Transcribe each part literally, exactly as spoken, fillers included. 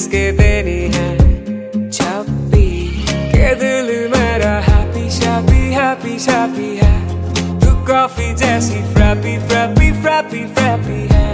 हंस के देनी है छप्पी के दिल मेरा हैप्पी शैप्पी हैप्पी शैप्पी है। तू कॉफी जैसी फ्रैपी फ्रैपी फ्रैपी फ्रैपी है।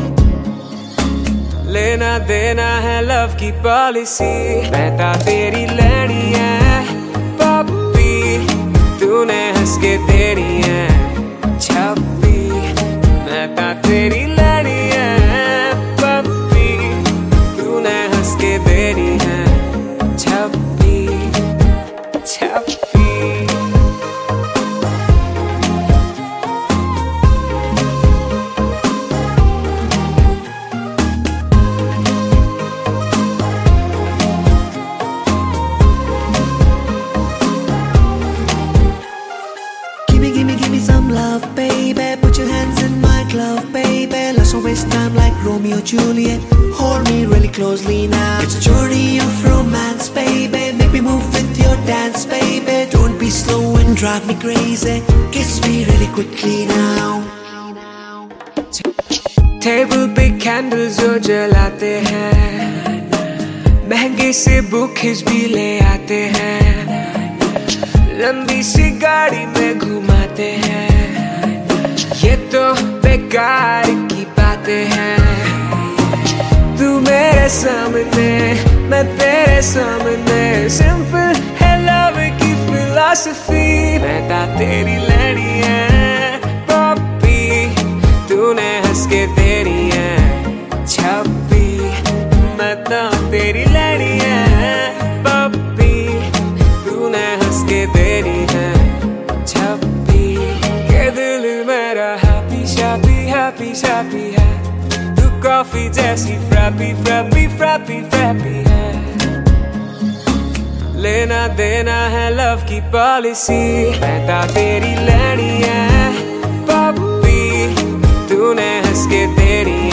लेना देना है लव की पॉलिसी, मैं ता तेरी लड़ी है पप्पी, तूने हंस के देनी है छप्पी। मैं ता तेरी लड़ी है पप्पी, तूने हंस के देनी है छप्पी छप्पी। Some love, baby. Put your hands in my glove, baby. Let's not waste time like Romeo Juliet. Hold me really closely now. It's a journey of romance, baby. Make me move with your dance, baby. Don't be slow and drive me crazy. Kiss me really quickly now. Table पे candles जो जलाते हैं, महंगे से bouquets भी ले आते हैं, लंबी सी गाड़ी में घुमाते हैं, ये तो बेकार की बातें हैं। तू मेरे सामने मैं तेरे सामने, सिंपल है लव की फिलॉसफी। मैं ता तेरी लड़ी है पप्पी, तूने हंस के देनी है छप्पी। मैं ता तेरी लड़ी है पप्पी, तूने हंस के देनी है छप्पी के दिल मेरा हैप्पी शैप्पी हैप्पी शैप्पी है। तू कॉफी जैसी फ्रैपी फ्रैपी फ्रैपी फ्रैपी है। लेना देना है लव की पॉलिसी, मैं ता तेरी लड़ी है पप्पी, तूने हंस के देनी